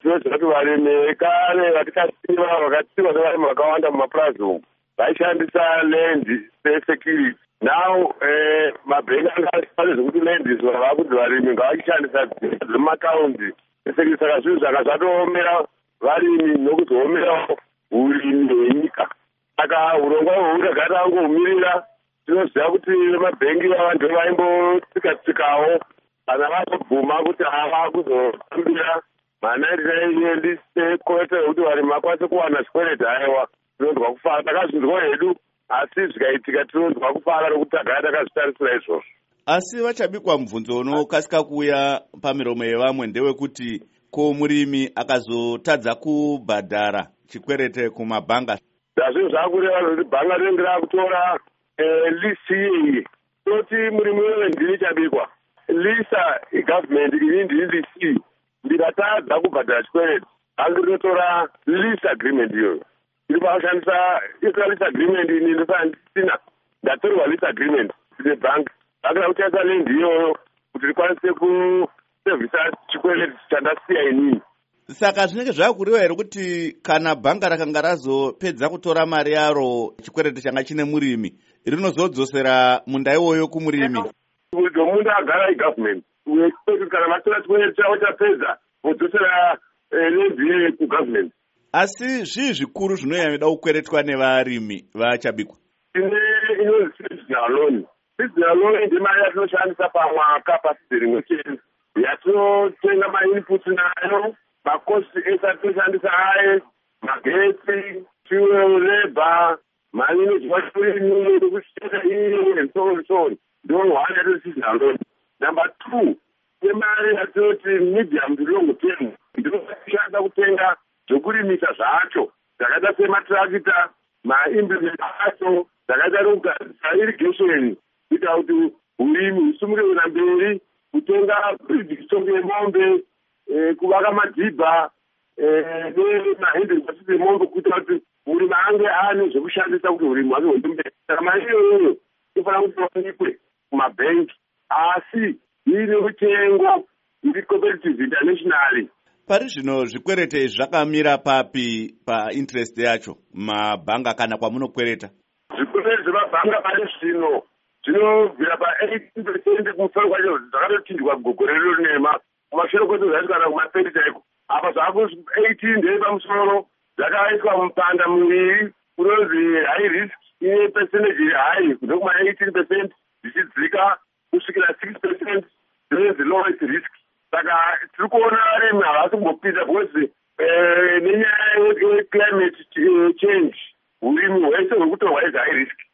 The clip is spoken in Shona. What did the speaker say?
tinoziva kuti varimi kare vatikasiva vakatsiva nevarimi vakawanda mumapurazi umu vaishandisa land security. Now mabhengi angafane zvekuti land izvo vakuti varimi ngavachishandisa dzemumataundi security. Saka zvinhu zvaka zvatoomera varimi nokuzoomera urimi hwenyika. Saka urongwa hwehuragara angohumirira. Tinoziva kuti mabhengi vantu vaimbotsika-tsikawo kana vatobvuma kuti hava kuzotambira manaitiraiendise kuti varimi vakwanise kuwana chikwereti. Haiwa, tinonzwa kufara, takazvinzwa hedu, asi zvikaitika tinonzwa kufara nokuti tagara takazvitarisira izvozvo. Asi vachabikwa mubvunzo unokasika kuuya pamiromo yevamwe ndewekuti ko murimi akazotadza kubhadhara chikwereti kumabhanga, zvinhu zvakureva kuti bhanga rinenge rakutora lisi iyi toti murimi wewe ndini chabikwa lisa igovernment ini ndini lisi ndikatadza kubhadhara chikwereti hangu rinotora lease agreement iyoyo. Ndiri pakushandisa isina lease agreement ini ndisina ndatorwa lease agreement nebhangi akada kuchaisa lendi iyoyo kuti rikwanise kusevhisa chikwereti chandasiya inini. Saka zvinenge zvakureva here kuti kana bhanga rakanga razopedza kutora mari yaro chikwereti changa chine murimi rinozodzosera munda iwoyo kumurimi? Kuti mundu agara igovernment kana vatora chikwereti chavo chapedza vodzosera lendi kugovernment. Asi zvii zvikuru zvinoyamida kukweretwa nevarimi vachabikwa? Inonzi seasonal loan. Seasonal loan ndimari yatinoshandisa pamwaka pasizini rimwe chete yatinotenga mainputs nayo makosti ese atinoshandisa aye magetsi fuel labor mari inozvakurimi nekusheka iyi and so on so on. Ndo one yato seasonal loan. Number two, nemari yatinoti medium to long term ndinokushandisa kutenga zvokurimisa zvacho zvakaita sematractor maimplement acho zvakaita nekugadzisa irrigation kuita kuti urimi husumuke kuenda mberi, kutenga bridgistongo yemombe, kuvaka madhibha nemahendri pasisi emombe kuita kuti murimi ange ane zvekushandisa kuti urimi hwake huende mberi. Saka mari iyoyo inofanira kuti wanikwe kumabhengi asi iine mitengo iri competitive internationally. Pari zvino zvikwereti zvakamira papi painterest yacho mabhanga kana kwamunokwereta? Zvikwereti zvemabhanga pari zvino zvinobvira pa18% kumusoro kwacho zvakatochinjwa gore rino rinema kumashure kwedu zvaitikana kuma30 chaiko. Apa zvaaku18 ndei pamusoro zvakaiswa mupanda muviri kunonzi high risk ine percentage iri high kubva kuma18% zvichidzika kusvikira 6% zvinonzi lowest risk. Saka tiri kuona varimi havasi kumbopinda because nenyaya yeclimate change urimi hwese huri kutorwa as high risk.